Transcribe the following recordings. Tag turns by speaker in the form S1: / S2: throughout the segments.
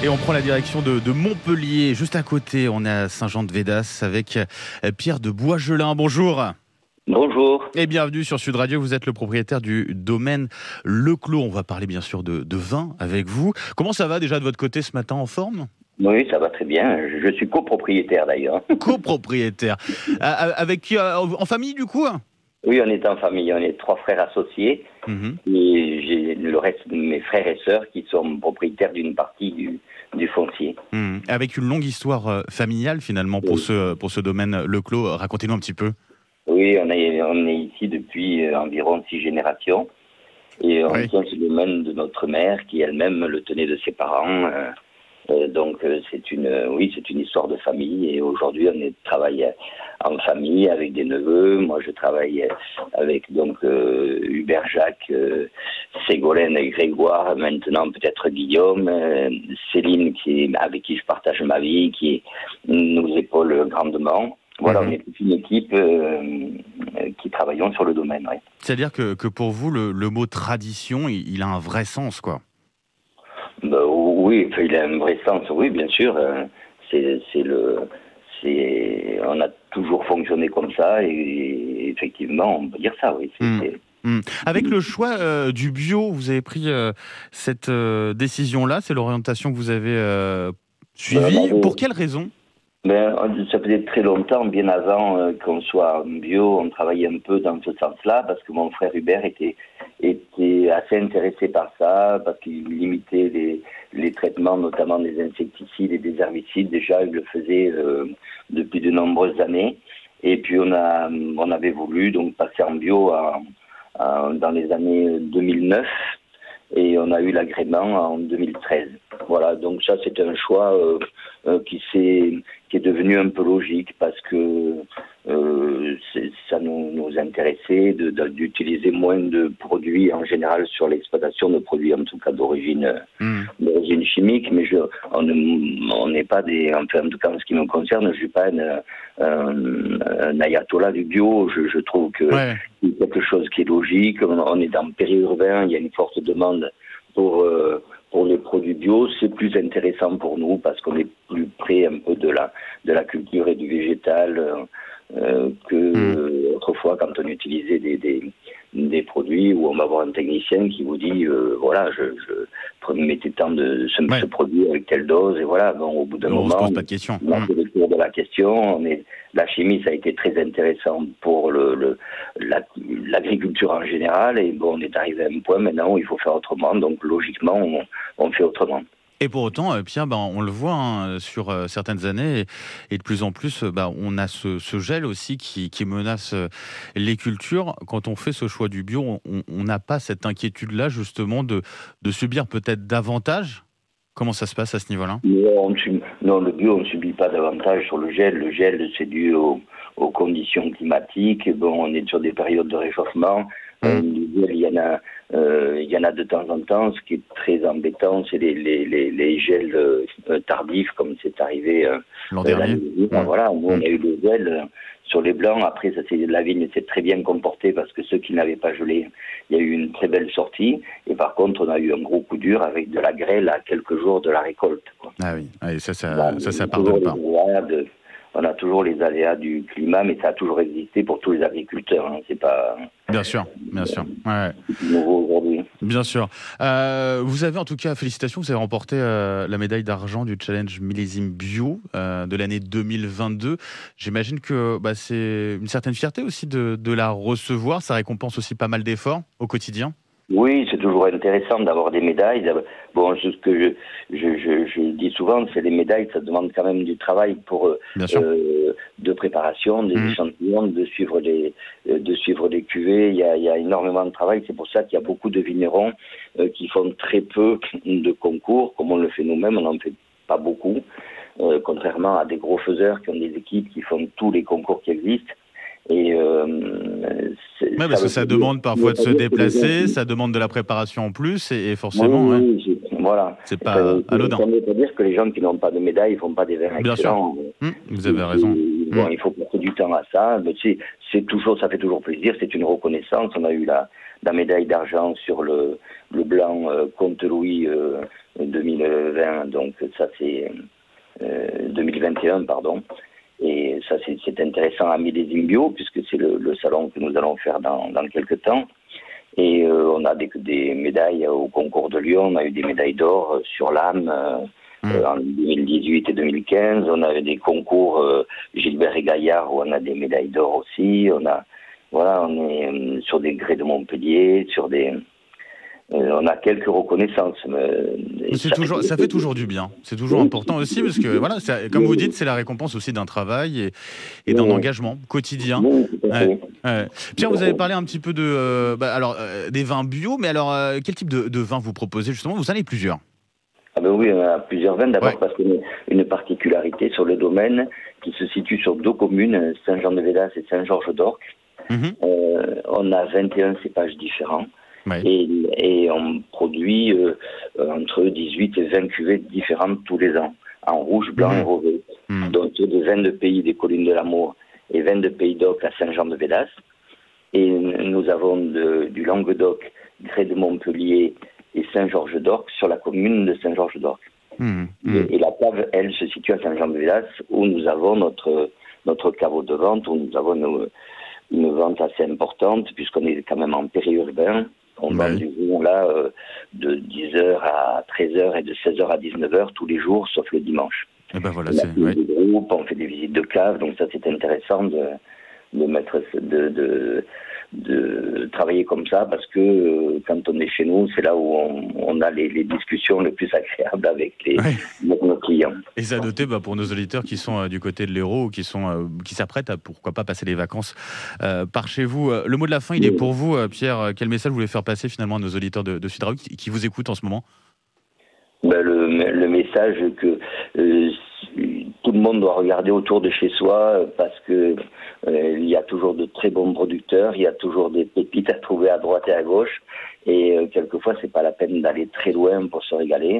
S1: Et on prend la direction de Montpellier, juste à côté. On est à Saint-Jean-de-Védas avec Pierre de Boisgelin. Bonjour.
S2: Bonjour.
S1: Et bienvenue sur Sud Radio. Vous êtes le propriétaire du domaine Le Clos. On va parler bien sûr de vin avec vous. Comment ça va déjà de votre côté ce matin, en forme ?
S2: Oui, ça va très bien. Je suis copropriétaire d'ailleurs.
S1: Copropriétaire. Avec qui en famille du coup ?
S2: Oui, on est en famille. On est 3 frères associés. Et j'ai le reste de mes frères et sœurs qui sont propriétaires d'une partie du foncier.
S1: Avec une longue histoire familiale finalement pour ce domaine Le Clos. Racontez-nous un petit peu.
S2: Oui, on est ici depuis environ 6 générations. Et on tient ce domaine de notre mère qui elle-même le tenait de ses parents. Donc c'est une histoire de famille. Et aujourd'hui, on travaille en famille avec des neveux. Moi, je travaille avec Hubert, Jacques, Ségolène et Grégoire. Maintenant, peut-être Guillaume, Céline, avec qui je partage ma vie, qui nous épaule grandement. Voilà, on est toute une équipe qui travaillons sur le domaine. Ouais.
S1: C'est-à-dire que pour vous, le mot tradition, il a un vrai sens, quoi.
S2: Oui, il a un vrai sens, oui, bien sûr. On a toujours fonctionné comme ça et effectivement, on peut dire ça, oui.
S1: Avec le choix du bio, vous avez pris cette décision-là, c'est l'orientation que vous avez suivie. Pour quelle raison ?
S2: Ça faisait très longtemps, bien avant qu'on soit bio, on travaillait un peu dans ce sens-là, parce que mon frère Hubert était assez intéressé par ça, parce qu'il limitait les traitements, notamment des insecticides et des herbicides. Déjà, il le faisait depuis de nombreuses années. Et puis, on avait voulu donc passer en bio dans les années 2009. Et on a eu l'agrément en 2013. Voilà, donc ça c'est un choix qui est devenu un peu logique parce que ça nous intéressait d'utiliser moins de produits en général sur l'exploitation de produits en tout cas d'origine chimique, mais on n'est pas en tout cas en ce qui me concerne, je suis pas un ayatollah du bio. Je trouve que c'est quelque chose qui est logique. On est dans le périurbain, il y a une forte demande pour les produits bio. C'est plus intéressant pour nous parce qu'on est plus près un peu de la culture et du végétal que autrefois quand on utilisait des produits où on va voir un technicien qui vous dit voilà, je mettez tant de ce produit avec telle dose et voilà. Bon, au bout d'un moment,
S1: on se pose pas de questions.
S2: On a fait le tour de la question. La chimie, ça a été très intéressant pour l'agriculture en général et bon, on est arrivé à un point maintenant où il faut faire autrement. Donc logiquement, on fait autrement.
S1: Et pour autant, Pierre, on le voit sur certaines années, et de plus en plus, on a ce gel aussi qui menace les cultures. Quand on fait ce choix du bio, on n'a pas cette inquiétude-là, justement, de subir peut-être davantage. Comment ça se passe à ce niveau-là ?
S2: Non, le bio, on ne subit pas davantage sur le gel. Le gel, c'est dû aux conditions climatiques. Bon, on est sur des périodes de réchauffement. Il y en a de temps en temps. Ce qui est très embêtant, c'est les gels tardifs, comme c'est arrivé
S1: l'an dernier.
S2: Voilà, nous, on a eu le gel sur les blancs. Après, la vigne s'est très bien comportée parce que ceux qui n'avaient pas gelé, il y a eu une très belle sortie. Et par contre, on a eu un gros coup dur avec de la grêle à quelques jours de la récolte, quoi.
S1: Ah oui, ça pardonne pas.
S2: On a toujours les aléas du climat, mais ça a toujours existé pour tous les agriculteurs. Hein. C'est pas.
S1: Bien sûr. Ouais.
S2: C'est nouveau aujourd'hui.
S1: Bien sûr. Vous avez en tout cas, félicitations, vous avez remporté la médaille d'argent du challenge millésime bio de l'année 2022. J'imagine que c'est une certaine fierté aussi de la recevoir. Ça récompense aussi pas mal d'efforts au quotidien.
S2: Oui, c'est toujours intéressant d'avoir des médailles. Bon, ce que je dis souvent, c'est les médailles, ça demande quand même du travail de préparation, des échantillons, de suivre les cuvées. Il y a énormément de travail. C'est pour ça qu'il y a beaucoup de vignerons qui font très peu de concours, comme on le fait nous-mêmes. On n'en fait pas beaucoup, contrairement à des gros faiseurs qui ont des équipes qui font tous les concours qui existent. Et
S1: parce que ça demande parfois de se déplacer, ça demande de la préparation en plus, et forcément,
S2: voilà.
S1: C'est pas anodin.
S2: Ça ne veut pas dire que les gens qui n'ont pas de médaille ne font pas des vins excellents.
S1: Bien sûr. Vous avez raison.
S2: Bon, il faut passer du temps à ça. Mais ça fait toujours plaisir. C'est une reconnaissance. On a eu la médaille d'argent sur le blanc plan Comte-Louis 2020, donc ça c'est 2021, pardon. Et ça c'est intéressant à Millésime Bio, puisque c'est le salon que nous allons faire dans quelques temps. Et on a des médailles au concours de Lyon, on a eu des médailles d'or sur l'âme en 2018 et 2015. On a eu des concours Gilbert et Gaillard où on a des médailles d'or aussi. On est sur des grès de Montpellier, on a quelques reconnaissances.
S1: Ça fait toujours du bien. C'est toujours important aussi parce que, voilà, comme vous dites, c'est la récompense aussi d'un travail et d'un engagement quotidien.
S2: Oui, tout à fait.
S1: Pierre, vous avez parlé un petit peu des vins bio, mais alors, quel type de vin vous proposez justement? Vous en avez plusieurs.
S2: Ah ben oui, on a plusieurs vins. D'abord parce qu'on a une particularité sur le domaine qui se situe sur 2 communes, Saint-Jean-de-Védas et Saint-Georges-d'Orc. On a 21 cépages différents. Ouais. Et on produit entre 18 et 20 cuvées différentes tous les ans, en rouge, blanc et rosé. Donc des vins de pays des collines de l'Amour et vins de pays d'Oc à Saint-Jean-de-Védas. Et nous avons du Languedoc, grès de Montpellier et Saint-Georges-d'Orc sur la commune de Saint-Georges-d'Orc. Et la cave, elle, se situe à Saint-Jean-de-Védas où nous avons notre caveau de vente, où nous avons une vente assez importante puisqu'on est quand même en périurbain. On vend du vin là de 10h à 13h et de 16h à 19h tous les jours, sauf le dimanche.
S1: Et ben voilà,
S2: on fait des groupes, on fait des visites de cave, donc ça c'est intéressant de travailler comme ça parce que quand on est chez nous, c'est là où on a les discussions les plus agréables avec nos clients.
S1: Et ça noter pour nos auditeurs qui sont du côté de l'Hérault ou qui s'apprêtent à pourquoi pas passer les vacances par chez vous. Le mot de la fin, il est pour vous, Pierre. Quel message vous voulez faire passer finalement à nos auditeurs de Sud Radio qui vous écoutent en ce moment?
S2: Le message que tout le monde doit regarder autour de chez soi parce que il y a toujours de très bons producteurs, il y a toujours des pépites à trouver à droite et à gauche et quelquefois c'est pas la peine d'aller très loin pour se régaler.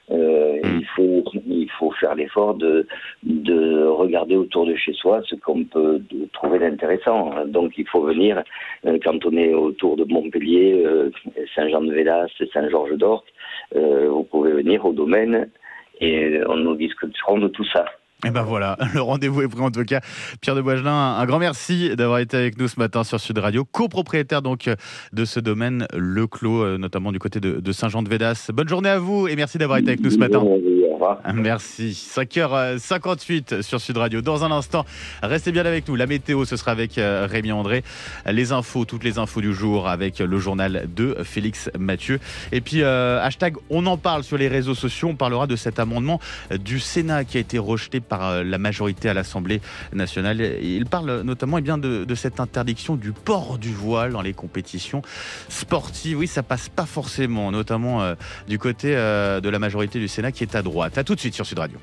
S2: Il faut faire l'effort de regarder autour de chez soi ce qu'on peut trouver d'intéressant. Donc il faut venir quand on est autour de Montpellier, Saint-Jean-de-Védas, Saint-Georges-d'Orc. Vous pouvez venir au domaine et on nous discuterons de tout ça.
S1: Et ben voilà, le rendez-vous est pris en tout cas. Pierre de Boisgelin, un grand merci d'avoir été avec nous ce matin sur Sud Radio, copropriétaire donc de ce domaine Le Clos, notamment du côté de Saint-Jean-de-Védas. Bonne journée à vous et merci d'avoir été avec nous ce matin.
S2: Au revoir.
S1: Merci. 5h58 sur Sud Radio. Dans un instant, restez bien avec nous. La météo, ce sera avec Rémi André. Les infos, toutes les infos du jour avec le journal de Félix Mathieu. Et puis, hashtag on en parle sur les réseaux sociaux. On parlera de cet amendement du Sénat qui a été rejeté par la majorité à l'Assemblée nationale. Il parle notamment de cette interdiction du port du voile dans les compétitions sportives. Oui, ça passe pas forcément, notamment du côté de la majorité du Sénat qui est à droite. À tout de suite sur Sud Radio.